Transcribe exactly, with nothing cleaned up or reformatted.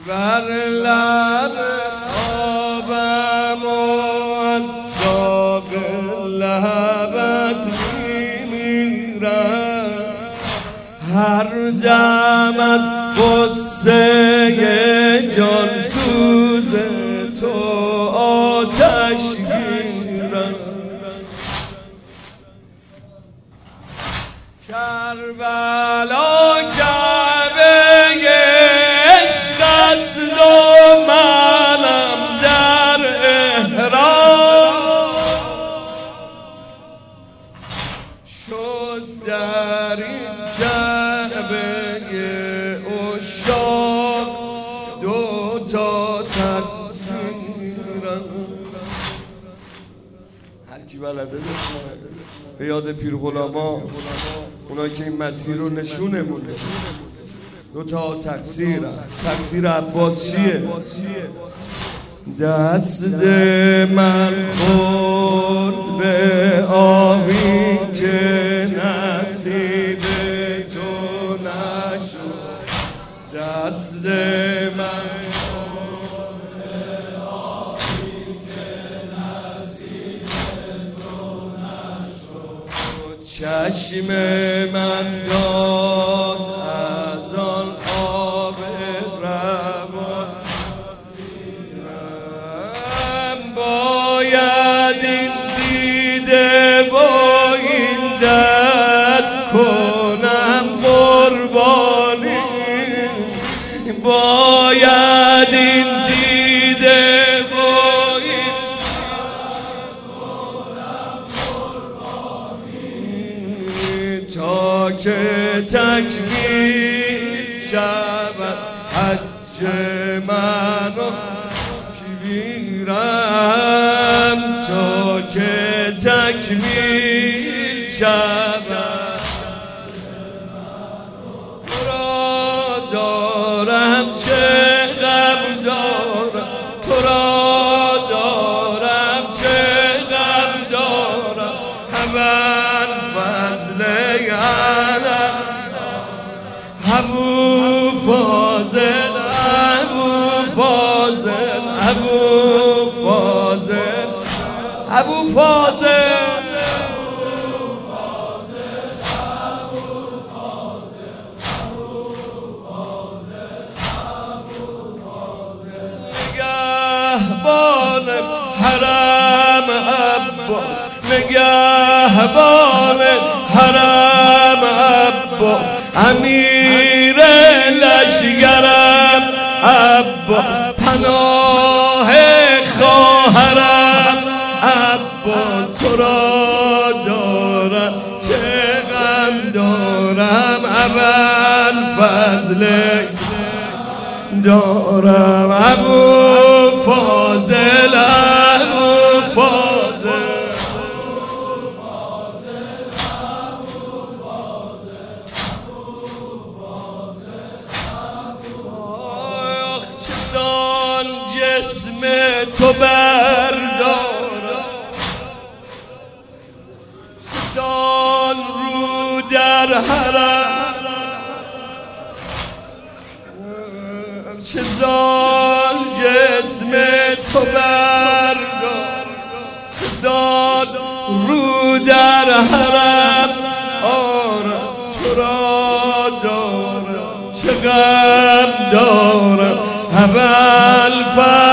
بر لب آبم و از داغ لبت میمیرم، هر دم از غصه جان سوز تو آتش گیرم. کربلا کعبه عشق است و منم در احرام، شد در این کعبه عشاق دو تا تقصیرم. هر کی بلده به یاد پیرغلاما، اونایی که این مسیر رو نشونمونه، دو تا تقصیر. تقصیر عباس چیه؟ دست من خورد به آبی که نصیب تو نشد، دست من چشم من داد از آن آب روان، باید این دیده با این دست کنم قربانی، باید این دیده با این تا که تکمیل شود حج منو کبیرم، تا که تکمیل شود تو را دارم چه غم دارم، تو را دارم چه غم دارم، همه فضل علم ابو فاضل ابو فاضل ابو فاضل ابو فاضل نگهبان حرم عباس، نگهبان حرم عباس، امیر لشگرم عباس، پناه خواهرم عباس، تو را دارم چه غم دارم، اول فضل دارم ابو فاضل ابو فاضل جسم تو بردارم، سال رو در حرم، چه زال جسم تو بردارم، سال رو در حرم آرم، تو را دارم چه غم دارم، اول